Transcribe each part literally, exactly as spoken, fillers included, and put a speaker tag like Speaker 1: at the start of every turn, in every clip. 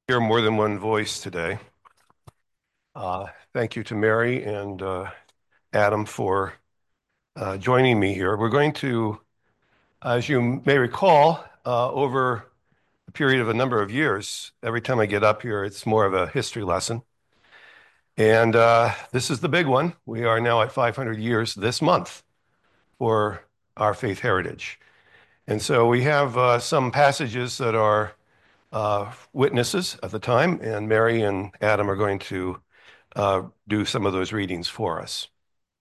Speaker 1: Hear more than one voice today. Uh, thank you to Mary and uh, Adam for uh, joining me here. We're going to, as you may recall, uh, over a period of a number of years, every time I get up here, it's more of a history lesson. And uh, this is the big one. We are now at five hundred years this month for our faith heritage. And so we have uh, some passages that are uh, witnesses at the time, and Mary and Adam are going to uh, do some of those readings for us.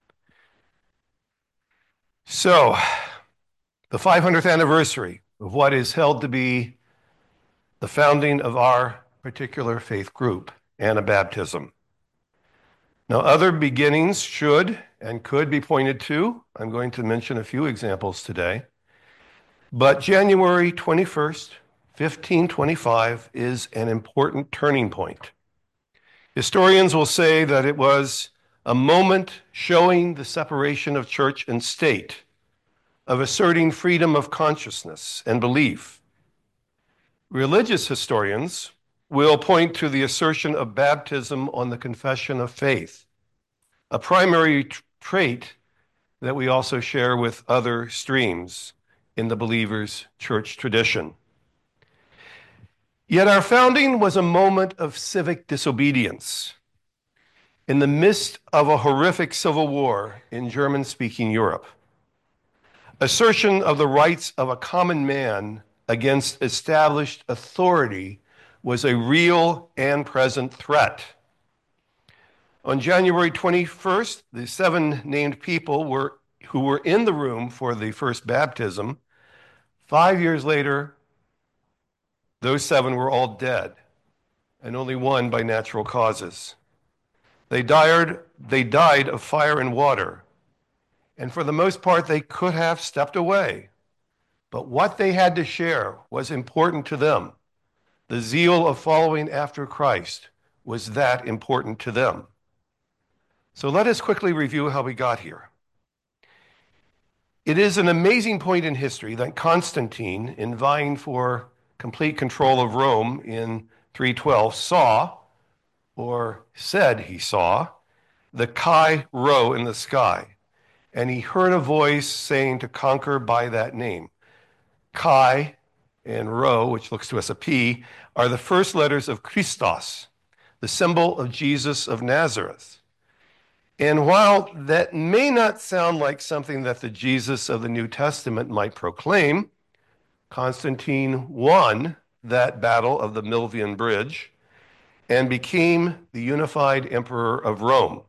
Speaker 1: So, the five hundredth anniversary of what is held to be the founding of our particular faith group, Anabaptism. Now, other beginnings should and could be pointed to. I'm going to mention a few examples today. But January twenty-first, fifteen twenty-five is an important turning point. Historians will say that it was a moment showing the separation of church and state, of asserting freedom of consciousness and belief. Religious historians will point to the assertion of baptism on the confession of faith, a primary t- trait that we also share with other streams in the believer's church tradition. Yet our founding was a moment of civic disobedience in the midst of a horrific civil war in German-speaking Europe. Assertion of the rights of a common man against established authority was a real and present threat. On January twenty-first, the seven named people were, who were in the room for the first baptism. Five years later, those seven were all dead, and only one by natural causes. They died, they died of fire and water, and for the most part, they could have stepped away. But what they had to share was important to them. The zeal of following after Christ was that important to them. So let us quickly review how we got here. It is an amazing point in history that Constantine, in vying for complete control of Rome in three twelve, saw, or said he saw, the Chi Rho in the sky. And he heard a voice saying to conquer by that name. Chi and Rho, which looks to us a P, are the first letters of Christos, the symbol of Jesus of Nazareth. And while that may not sound like something that the Jesus of the New Testament might proclaim, Constantine won that battle of the Milvian Bridge and became the unified emperor of Rome.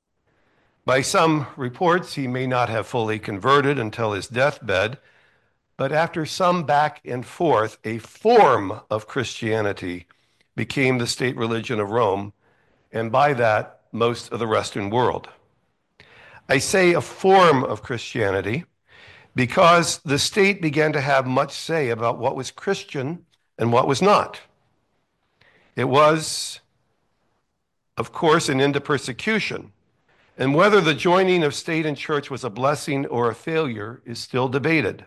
Speaker 1: By some reports, he may not have fully converted until his deathbed, but after some back and forth, a form of Christianity became the state religion of Rome, and by that, most of the Western world. I say a form of Christianity because the state began to have much say about what was Christian and what was not. It was, of course, an end to persecution, and whether the joining of state and church was a blessing or a failure is still debated.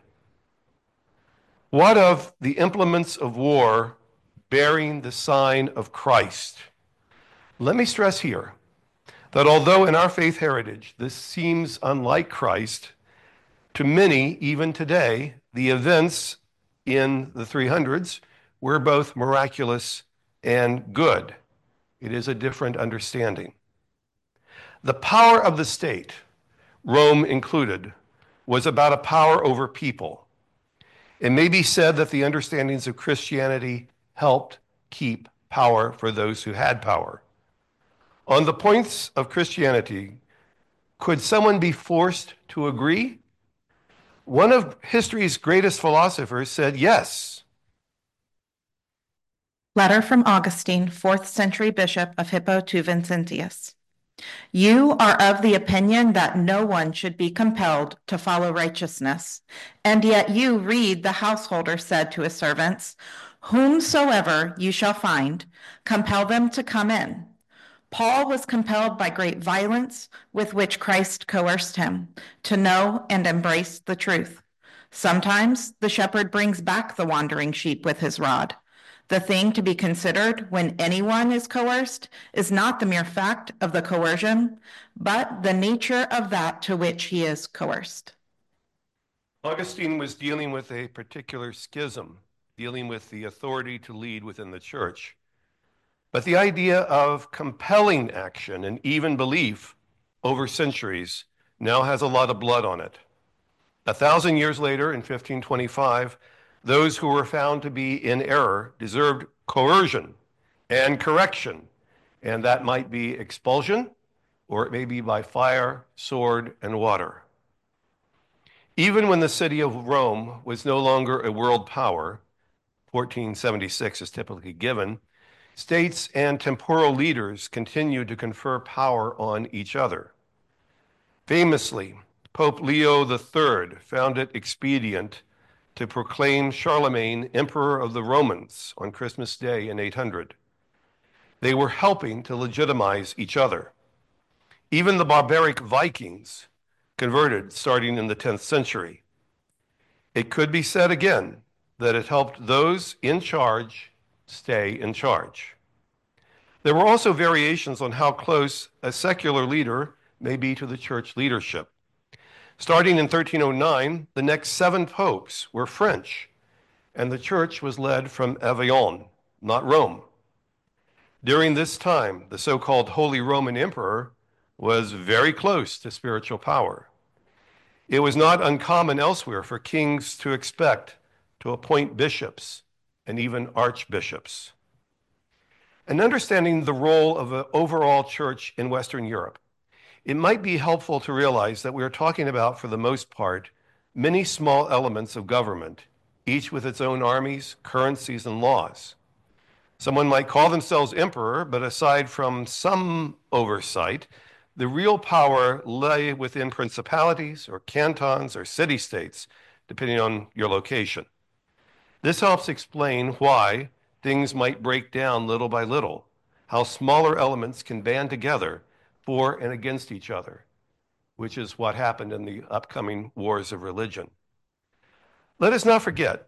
Speaker 1: What of the implements of war bearing the sign of Christ? Let me stress here that although in our faith heritage this seems unlike Christ, to many, even today, the events in the three hundreds were both miraculous and good. It is a different understanding. The power of the state, Rome included, was about a power over people. It may be said that the understandings of Christianity helped keep power for those who had power. On the points of Christianity, could someone be forced to agree? One of history's greatest philosophers said yes.
Speaker 2: Letter from Augustine, fourth century bishop of Hippo to Vincentius. You are of the opinion that no one should be compelled to follow righteousness, and yet you read the householder said to his servants, whomsoever you shall find, compel them to come in. Paul was compelled by great violence with which Christ coerced him to know and embrace the truth. Sometimes the shepherd brings back the wandering sheep with his rod. The thing to be considered when anyone is coerced is not the mere fact of the coercion, but the nature of that to which he is coerced.
Speaker 1: Augustine was dealing with a particular schism, dealing with the authority to lead within the church. But the idea of compelling action and even belief over centuries now has a lot of blood on it. A thousand years later, in fifteen twenty-five, those who were found to be in error deserved coercion and correction, and that might be expulsion, or it may be by fire, sword, and water. Even when the city of Rome was no longer a world power, fourteen seventy-six is typically given, states and temporal leaders continued to confer power on each other. Famously, Pope Leo the Third found it expedient to proclaim Charlemagne Emperor of the Romans on Christmas Day in eight hundred. They were helping to legitimize each other. Even the barbaric Vikings converted starting in the tenth century. It could be said again that it helped those in charge stay in charge. There were also variations on how close a secular leader may be to the church leadership. Starting in thirteen oh nine, the next seven popes were French, and the church was led from Avignon, not Rome. During this time, the so-called Holy Roman Emperor was very close to spiritual power. It was not uncommon elsewhere for kings to expect to appoint bishops and even archbishops. And understanding the role of an overall church in Western Europe, it might be helpful to realize that we are talking about, for the most part, many small elements of government, each with its own armies, currencies, and laws. Someone might call themselves emperor, but aside from some oversight, the real power lay within principalities or cantons or city-states, depending on your location. This helps explain why things might break down little by little, how smaller elements can band together for and against each other, which is what happened in the upcoming wars of religion. Let us not forget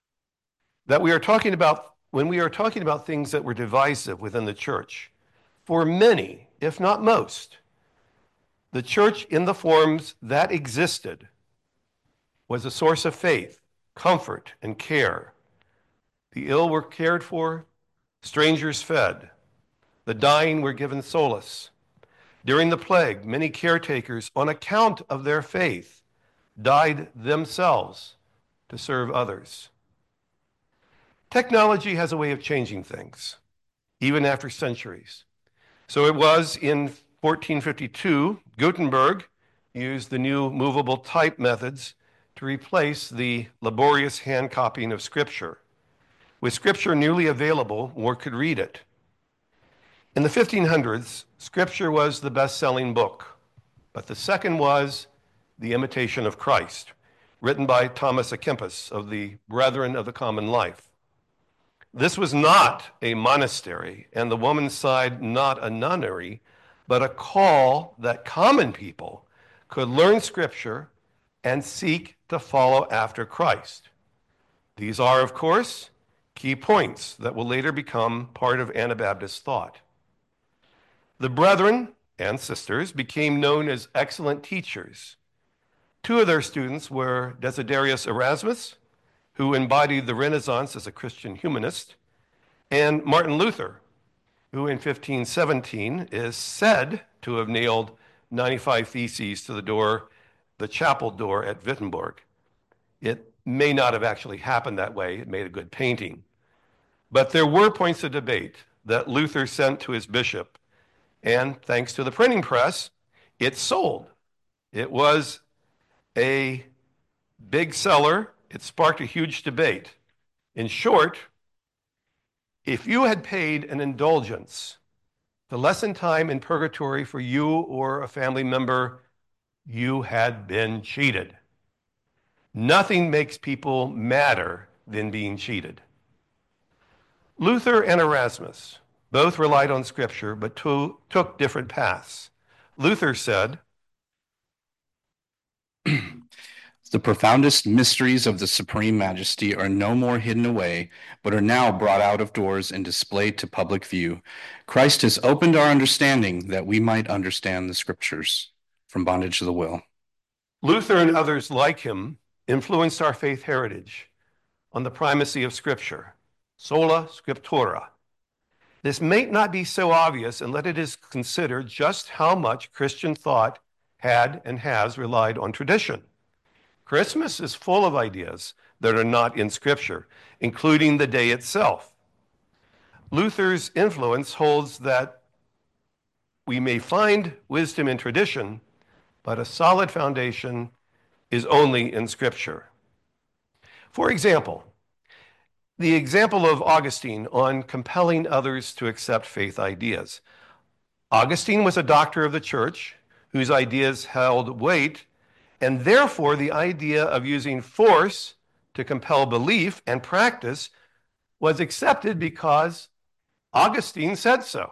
Speaker 1: that we are talking about, when we are talking about things that were divisive within the church, for many, if not most, the church in the forms that existed was a source of faith, comfort, and care. The ill were cared for, strangers fed, the dying were given solace. During the plague, many caretakers, on account of their faith, died themselves to serve others. Technology has a way of changing things, even after centuries. So it was in fourteen fifty-two, Gutenberg used the new movable type methods to replace the laborious hand copying of Scripture. With Scripture newly available, more could read it. In the fifteen hundreds, Scripture was the best-selling book, but the second was The Imitation of Christ, written by Thomas à Kempis of the Brethren of the Common Life. This was not a monastery, and the woman's side not a nunnery, but a call that common people could learn Scripture and seek to follow after Christ. These are, of course, key points that will later become part of Anabaptist thought. The brethren and sisters became known as excellent teachers. Two of their students were Desiderius Erasmus, who embodied the Renaissance as a Christian humanist, and Martin Luther, who in fifteen seventeen is said to have nailed ninety-five theses to the door, the chapel door at Wittenberg. It may not have actually happened that way. It made a good painting. But there were points of debate that Luther sent to his bishop, and thanks to the printing press, it sold. It was a big seller. It sparked a huge debate. In short, if you had paid an indulgence to lessen time in purgatory for you or a family member, you had been cheated. Nothing makes people madder than being cheated. Luther and Erasmus both relied on Scripture, but to, took different paths. Luther said,
Speaker 3: The profoundest mysteries of the Supreme Majesty are no more hidden away, but are now brought out of doors and displayed to public view. Christ has opened our understanding that we might understand the Scriptures. From Bondage to the Will.
Speaker 1: Luther and others like him influenced our faith heritage on the primacy of Scripture, sola scriptura. This may not be so obvious unless it is considered just how much Christian thought had and has relied on tradition. Christmas is full of ideas that are not in Scripture, including the day itself. Luther's influence holds that we may find wisdom in tradition, but a solid foundation is only in Scripture. For example, the example of Augustine on compelling others to accept faith ideas. Augustine was a doctor of the church whose ideas held weight, and therefore the idea of using force to compel belief and practice was accepted because Augustine said so.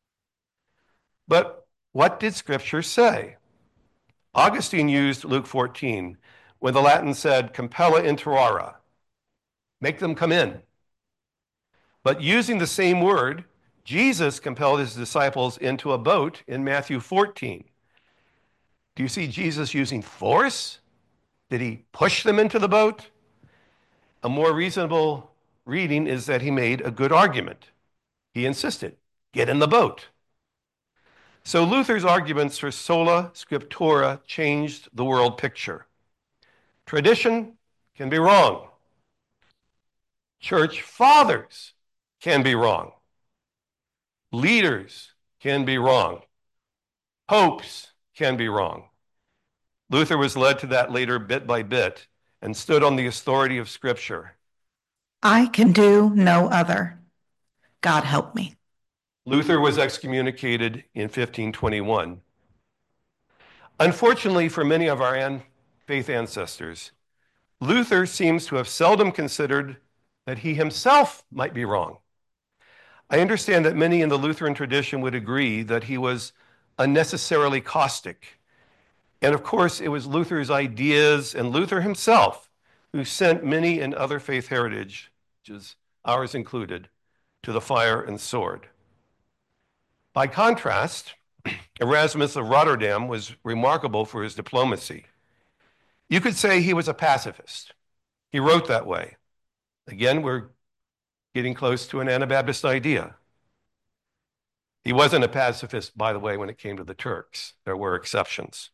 Speaker 1: But what did Scripture say? Augustine used Luke fourteen, when the Latin said, compella interare, make them come in. But using the same word, Jesus compelled his disciples into a boat in Matthew fourteen. Do you see Jesus using force? Did he push them into the boat? A more reasonable reading is that he made a good argument. He insisted, get in the boat. So Luther's arguments for sola scriptura changed the world picture. Tradition can be wrong. Church fathers can be wrong. Leaders can be wrong. Popes can be wrong. Luther was led to that later bit by bit and stood on the authority of Scripture.
Speaker 2: I can do no other. God help me.
Speaker 1: Luther was excommunicated in fifteen twenty-one. Unfortunately for many of our an- faith ancestors, Luther seems to have seldom considered that he himself might be wrong. I understand that many in the Lutheran tradition would agree that he was unnecessarily caustic. And of course, it was Luther's ideas and Luther himself who sent many in other faith heritages, ours included, to the fire and sword. By contrast, Erasmus of Rotterdam was remarkable for his diplomacy. You could say he was a pacifist. He wrote that way. Again, we're getting close to an Anabaptist idea. He wasn't a pacifist, by the way, when it came to the Turks. There were exceptions.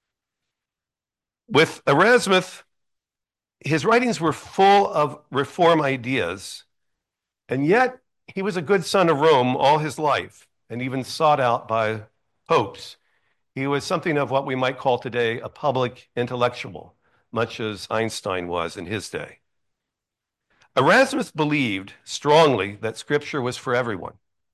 Speaker 1: With Erasmus, his writings were full of reform ideas, and yet he was a good son of Rome all his life, and even sought out by popes. He was something of what we might call today a public intellectual, much as Einstein was in his day. Erasmus believed strongly that Scripture was for everyone.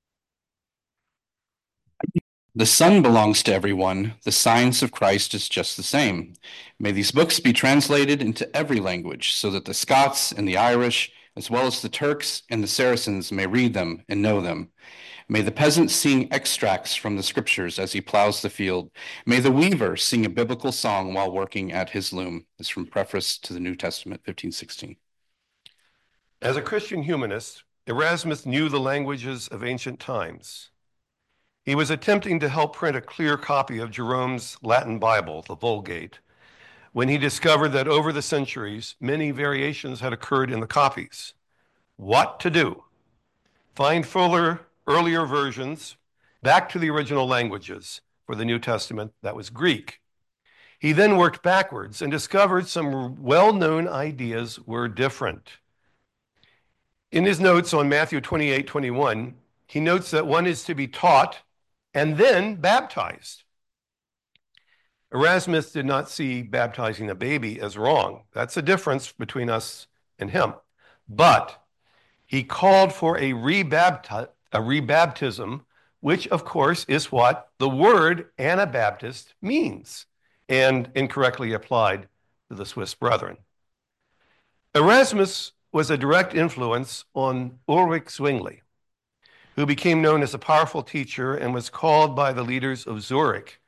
Speaker 3: The Son belongs to everyone. The science of Christ is just the same. May these books be translated into every language so that the Scots and the Irish, as well as the Turks and the Saracens, may read them and know them. May the peasant sing extracts from the Scriptures as he plows the field. May the weaver sing a biblical song while working at his loom. This is from Preface to the New Testament, fifteen sixteen.
Speaker 1: As a Christian humanist, Erasmus knew the languages of ancient times. He was attempting to help print a clear copy of Jerome's Latin Bible, the Vulgate, when he discovered that over the centuries, many variations had occurred in the copies. What to do? Find fuller, earlier versions back to the original languages for the New Testament, that was Greek. He then worked backwards and discovered some well-known ideas were different. In his notes on Matthew twenty-eight twenty-one, he notes that one is to be taught and then baptized. Erasmus did not see baptizing a baby as wrong. That's a difference between us and him. But he called for a, rebapti- a rebaptism, which of course is what the word Anabaptist means, and incorrectly applied to the Swiss Brethren. Erasmus was a direct influence on Ulrich Zwingli, who became known as a powerful teacher and was called by the leaders of Zurich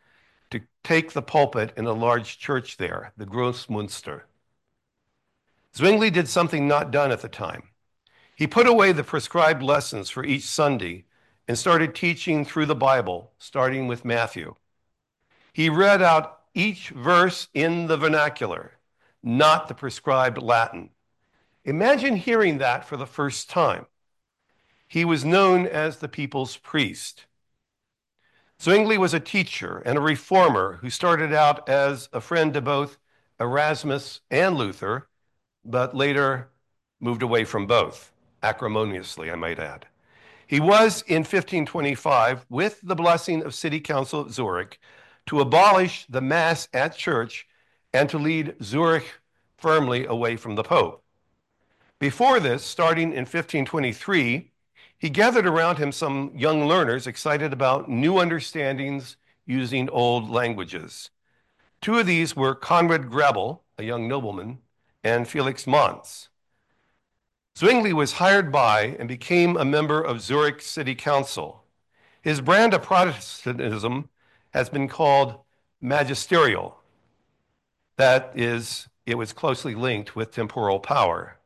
Speaker 1: to take the pulpit in a large church there, the Grossmünster. Zwingli did something not done at the time. He put away the prescribed lessons for each Sunday and started teaching through the Bible, starting with Matthew. He read out each verse in the vernacular, not the prescribed Latin. Imagine hearing that for the first time. He was known as the people's priest. Zwingli was a teacher and a reformer who started out as a friend to both Erasmus and Luther, but later moved away from both, acrimoniously, I might add. He was, in fifteen twenty-five, with the blessing of City Council at Zurich, to abolish the Mass at church and to lead Zurich firmly away from the Pope. Before this, starting in fifteen twenty-three, he gathered around him some young learners excited about new understandings using old languages. Two of these were Conrad Grebel, a young nobleman, and Felix Manz. Zwingli was hired by and became a member of Zurich City Council. His brand of Protestantism has been called magisterial. That is, it was closely linked with temporal power.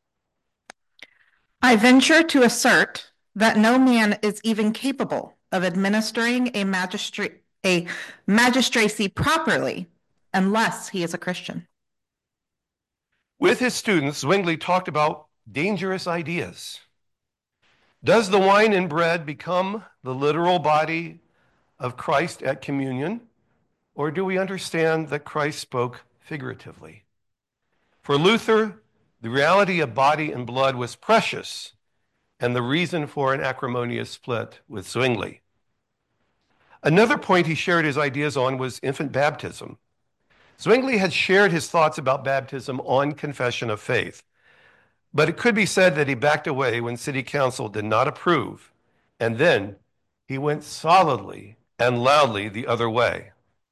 Speaker 2: I venture to assert that no man is even capable of administering a, magistra- a magistracy properly unless he is a Christian.
Speaker 1: With his students, Zwingli talked about dangerous ideas. Does the wine and bread become the literal body of Christ at communion, or do we understand that Christ spoke figuratively? For Luther, the reality of body and blood was precious, and the reason for an acrimonious split with Zwingli. Another point he shared his ideas on was infant baptism. Zwingli had shared his thoughts about baptism on Confession of Faith, but it could be said that he backed away when City Council did not approve, and then he went solidly and loudly the other way.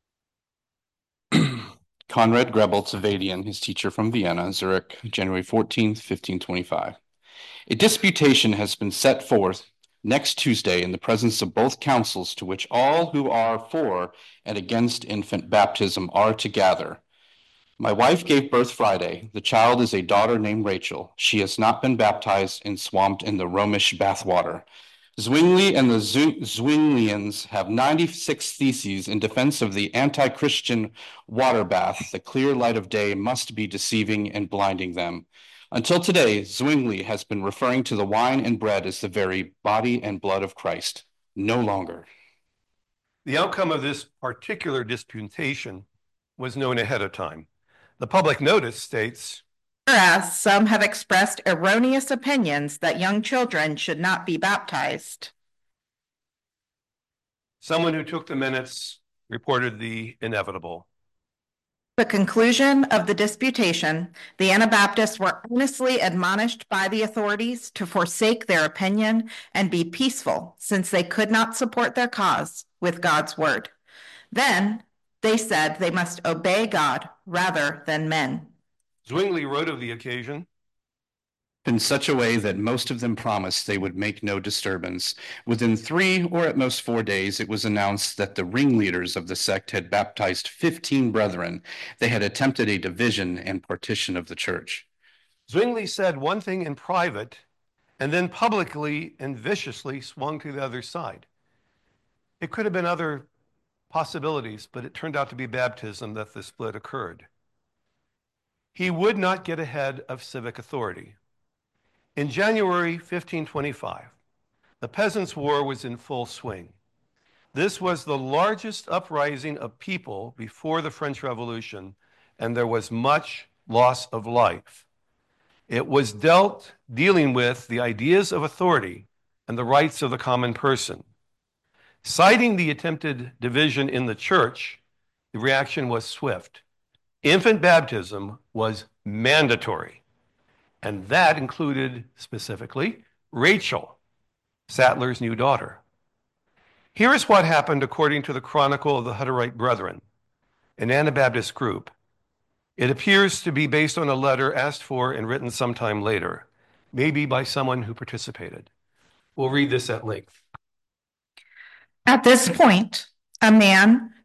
Speaker 3: Conrad Grebel to Vadian, his teacher from Vienna, Zurich, January fourteenth, fifteen twenty-five. A disputation has been set forth next Tuesday in the presence of both councils, to which all who are for and against infant baptism are to gather. My wife gave birth Friday. The child is a daughter named Rachel. She has not been baptized and swamped in the Romish bathwater. Zwingli and the Zwinglians have ninety-six theses in defense of the anti-Christian water bath. The clear light of day must be deceiving and blinding them. Until today, Zwingli has been referring to the wine and bread as the very body and blood of Christ. No longer.
Speaker 1: The outcome of this particular disputation was known ahead of time. The public notice states,
Speaker 2: whereas some have expressed erroneous opinions that young children should not be baptized.
Speaker 1: Someone who took the minutes reported the inevitable.
Speaker 2: The conclusion of the disputation, the Anabaptists were earnestly admonished by the authorities to forsake their opinion and be peaceful, since they could not support their cause with God's word. Then they said they must obey God rather than men.
Speaker 1: Zwingli wrote of the occasion,
Speaker 3: in such a way that most of them promised they would make no disturbance. Within three or at most four days, it was announced that the ringleaders of the sect had baptized fifteen brethren. They had attempted a division and partition of the church.
Speaker 1: Zwingli said one thing in private and then publicly and viciously swung to the other side. It could have been other possibilities, but it turned out to be baptism that the split occurred. He would not get ahead of civic authority. In January fifteen twenty-five, the Peasants' War was in full swing. This was the largest uprising of people before the French Revolution, and there was much loss of life. It was dealt dealing with the ideas of authority and the rights of the common person. Citing the attempted division in the church, the reaction was swift. Infant baptism was mandatory. And that included, specifically, Rachel, Sattler's new daughter. Here is what happened according to the Chronicle of the Hutterite Brethren, an Anabaptist group. It appears to be based on a letter asked for and written sometime later, maybe by someone who participated. We'll read this at length.
Speaker 2: At this point, a man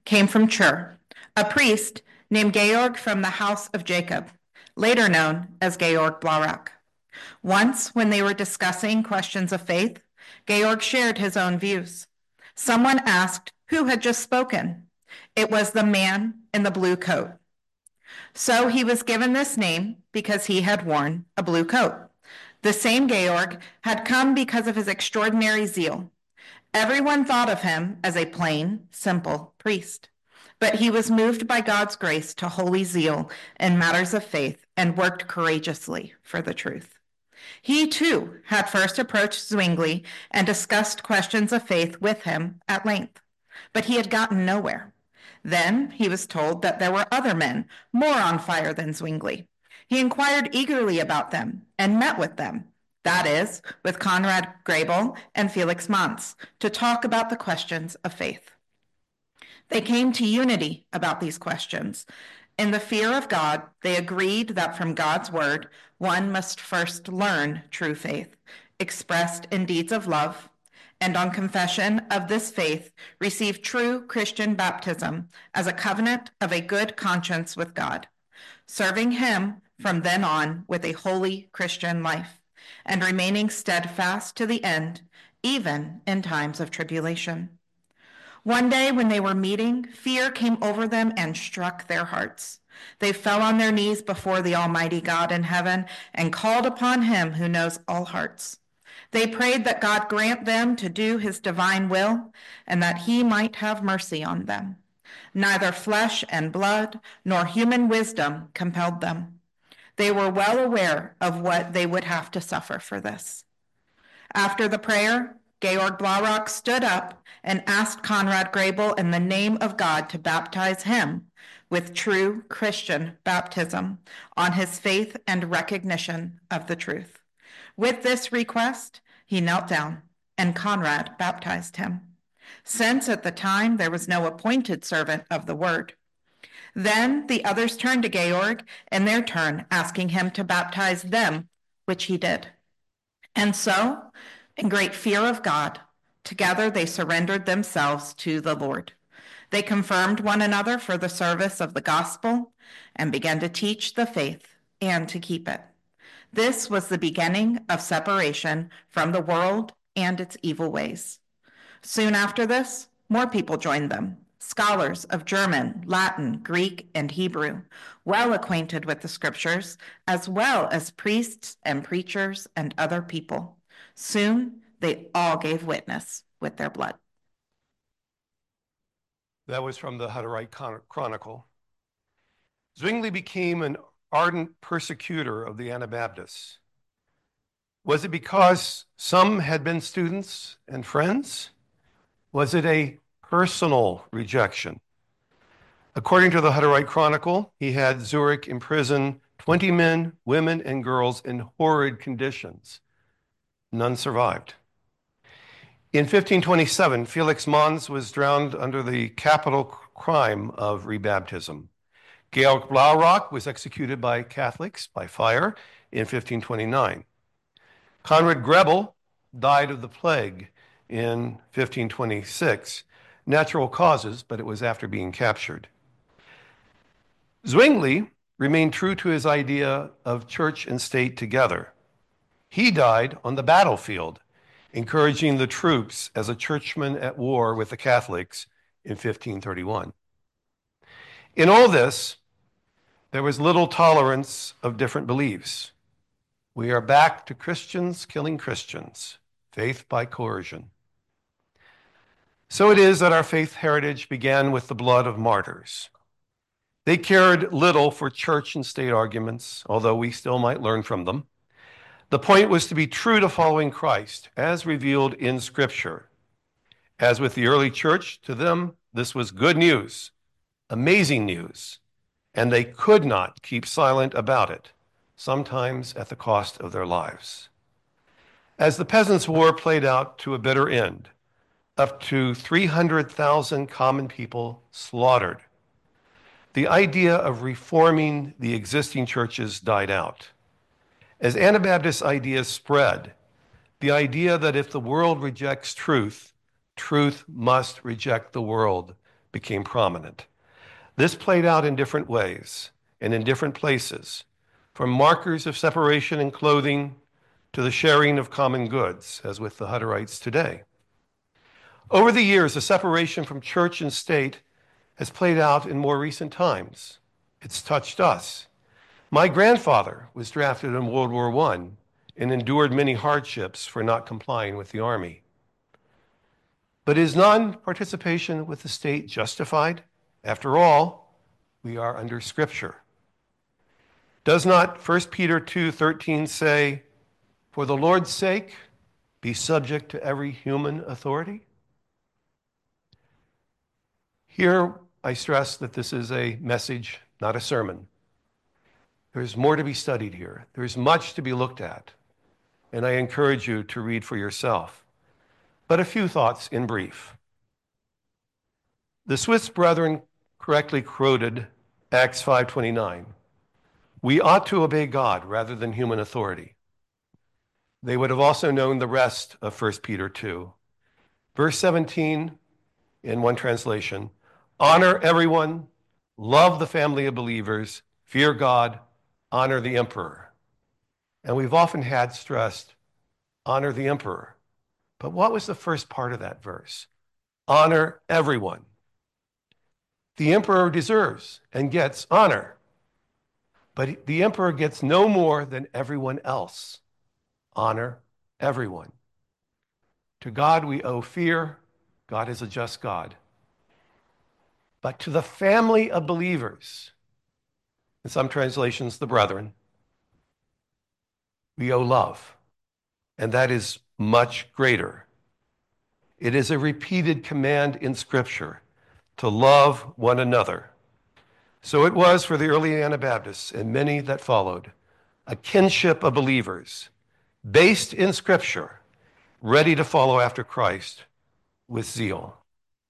Speaker 2: came from Chur, a priest named Georg from the house of Jacob, later known as Georg Blaurock. Once, when they were discussing questions of faith, Georg shared his own views. Someone asked who had just spoken. It was the man in the blue coat. So he was given this name because he had worn a blue coat. The same Georg had come because of his extraordinary zeal. Everyone thought of him as a plain, simple priest. But he was moved by God's grace to holy zeal in matters of faith and worked courageously for the truth. He, too, had first approached Zwingli and discussed questions of faith with him at length, but he had gotten nowhere. Then he was told that there were other men more on fire than Zwingli. He inquired eagerly about them and met with them, that is, with Conrad Grebel and Felix Manz, to talk about the questions of faith. They came to unity about these questions. In the fear of God, they agreed that from God's word, one must first learn true faith, expressed in deeds of love, and on confession of this faith, receive true Christian baptism as a covenant of a good conscience with God, serving him from then on with a holy Christian life, and remaining steadfast to the end, even in times of tribulation. One day when they were meeting, fear came over them and struck their hearts. They fell on their knees before the Almighty God in heaven and called upon him who knows all hearts. They prayed that God grant them to do his divine will and that he might have mercy on them. Neither flesh and blood nor human wisdom compelled them. They were well aware of what they would have to suffer for this. After the prayer, Georg Blaurock stood up and asked Conrad Grebel in the name of God to baptize him with true Christian baptism on his faith and recognition of the truth. With this request, he knelt down and Conrad baptized him, since at the time there was no appointed servant of the word. Then the others turned to Georg in their turn, asking him to baptize them, which he did. And so, in great fear of God, together they surrendered themselves to the Lord. They confirmed one another for the service of the gospel and began to teach the faith and to keep it. This was the beginning of separation from the world and its evil ways. Soon after this, more people joined them, scholars of German, Latin, Greek, and Hebrew, well acquainted with the scriptures, as well as priests and preachers and other people. Soon, they all gave witness with their blood.
Speaker 1: That was from the Hutterite Chronicle. Zwingli became an ardent persecutor of the Anabaptists. Was it because some had been students and friends? Was it a personal rejection? According to the Hutterite Chronicle, he had Zurich imprison twenty men, women, and girls in horrid conditions. None survived. In fifteen twenty-seven, Felix Manz was drowned under the capital crime of rebaptism. Georg Blaurock was executed by Catholics by fire in fifteen twenty-nine. Conrad Grebel died of the plague in fifteen twenty-six, natural causes, but it was after being captured. Zwingli remained true to his idea of church and state together. He died on the battlefield, encouraging the troops as a churchman at war with the Catholics in fifteen thirty-one. In all this, there was little tolerance of different beliefs. We are back to Christians killing Christians, faith by coercion. So it is that our faith heritage began with the blood of martyrs. They cared little for church and state arguments, although we still might learn from them. The point was to be true to following Christ, as revealed in Scripture. As with the early church, to them, this was good news, amazing news, and they could not keep silent about it, sometimes at the cost of their lives. As the Peasants' War played out to a bitter end, up to three hundred thousand common people slaughtered, the idea of reforming the existing churches died out. As Anabaptist ideas spread, the idea that if the world rejects truth, truth must reject the world became prominent. This played out in different ways and in different places, from markers of separation in clothing to the sharing of common goods, as with the Hutterites today. Over the years, the separation from church and state has played out in more recent times. It's touched us. My grandfather was drafted in World War One and endured many hardships for not complying with the Army. But is non-participation with the state justified? After all, we are under Scripture. Does not First Peter two thirteen say, "For the Lord's sake, be subject to every human authority"? Here, I stress that this is a message, not a sermon. There's more to be studied here. There's much to be looked at, and I encourage you to read for yourself. But a few thoughts in brief. The Swiss brethren correctly quoted Acts five twenty-nine. We ought to obey God rather than human authority. They would have also known the rest of First Peter two. Verse seventeen, in one translation, honor everyone, love the family of believers, fear God, honor the emperor. And we've often had stressed, honor the emperor. But what was the first part of that verse? Honor everyone. The emperor deserves and gets honor, but the emperor gets no more than everyone else. Honor everyone. To God we owe fear. God is a just God. But to the family of believers, in some translations, the brethren, we owe love, and that is much greater. It is a repeated command in Scripture to love one another. So it was for the early Anabaptists and many that followed, a kinship of believers based in Scripture, ready to follow after Christ with zeal.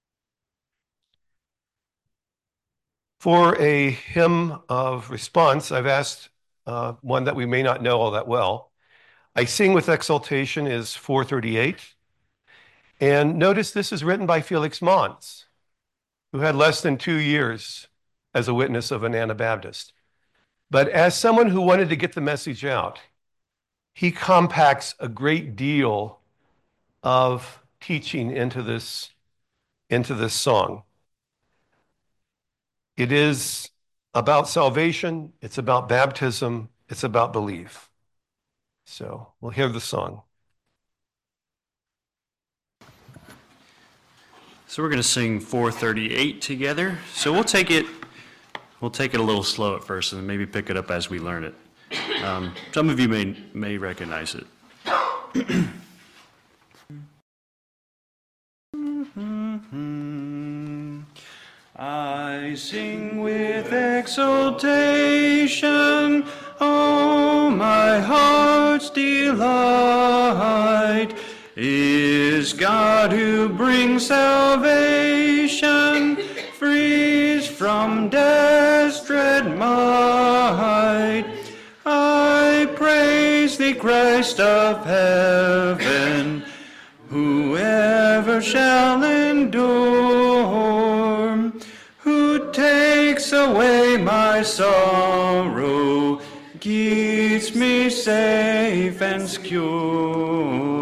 Speaker 1: For a hymn of response, I've asked uh, one that we may not know all that well. I Sing with Exultation is four thirty-eight. And notice this is written by Felix Mons, who had less than two years as a witness of an Anabaptist. But as someone who wanted to get the message out, he compacts a great deal of teaching into this, into this song. It is about salvation, it's about baptism, it's about belief. So we'll hear the song.
Speaker 4: So we're going to sing four thirty-eight together. So we'll take it we'll take it a little slow at first and then maybe pick it up as we learn it. Um, some of you may may recognize it. I sing with exultation, oh, my heart's delight is God who brings salvation, frees from death's dread might. I praise thee, Christ of heaven, whoever shall endure, who takes away my sorrow, keeps me safe and secure.